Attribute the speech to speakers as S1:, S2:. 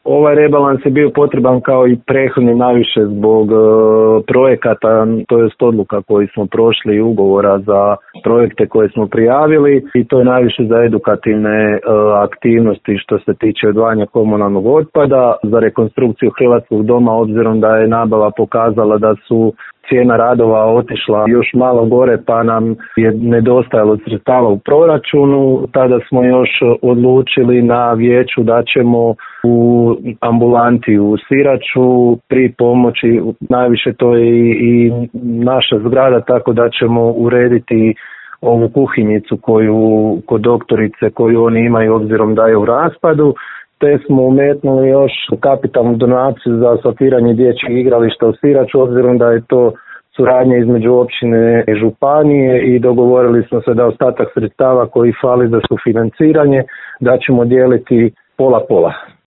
S1: Ovaj rebalans je bio potreban kao i prethodni najviše zbog projekata, to jest odluka koji smo prošli i ugovora za projekte koje smo prijavili i to je najviše za edukativne aktivnosti što se tiče odvajanja komunalnog otpada, za rekonstrukciju Hrvatskog doma obzirom da je nabava pokazala da su cijena radova otišla još malo gore pa nam je nedostajalo sredstava u proračunu. Tada smo još odlučili na vijeću da ćemo u ambulanti u Siraču pri pomoći, najviše to je i naša zgrada, tako da ćemo urediti ovu kuhinjicu koju kod doktorice koju oni imaju obzirom da je u raspadu. Te smo umetnuli još kapitalnu donaciju za asfaltiranje dječjih igrališta u Siraču, obzirom da je to suradnja između općine i županije i dogovorili smo se da ostatak sredstava koji fali za sufinanciranje da ćemo dijeliti pola-pola.